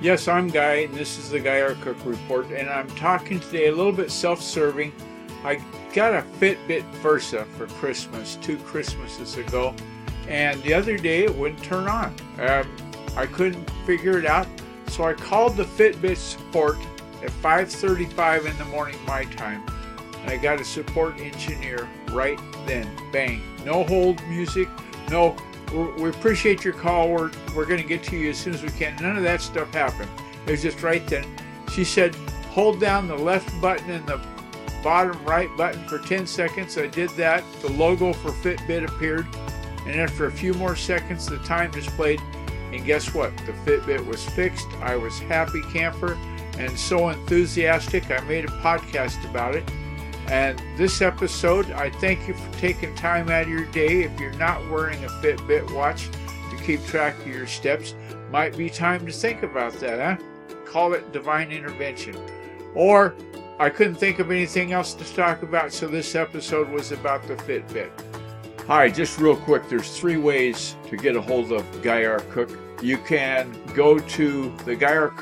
Yes, I'm Guy, and this is the Guy Our Cook Report, and I'm talking today a little bit self-serving. I got a Fitbit Versa for Christmas 2 Christmases ago, and the other day it wouldn't turn on. I couldn't figure it out, so I called the Fitbit support at 5:35 in the morning my time, and I got a support engineer right then. Bang. No hold music, no, we appreciate your call, we're going to get to you as soon as we can. None of that stuff happened. It was just right then. She said, hold down the left button and the bottom right button for 10 seconds. I did that. The logo for Fitbit appeared, and after a few more seconds the time displayed, and guess what? The Fitbit was fixed. I was happy camper and so enthusiastic I made a podcast about it. And this episode, I thank you for taking time out of your day. If you're not wearing a Fitbit watch to keep track of your steps, might be time to think about that, huh? Call it divine intervention. Or I couldn't think of anything else to talk about, so this episode was about the Fitbit. Hi, just real quick, there's 3 ways to get a hold of Guy Our Cook. You can go to the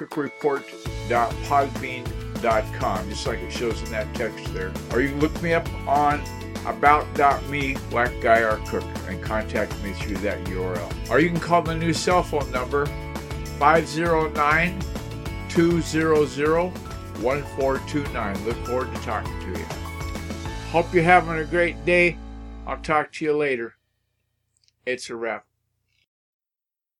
GuyOurCookReport.podbean.com, just like it shows in that text there. Or you can look me up on about.me / Guy Our Cook and contact me through that URL. Or you can call the new cell phone number 509-200-1429. Look forward to talking to you. Hope you're having a great day. I'll talk to you later. It's a wrap.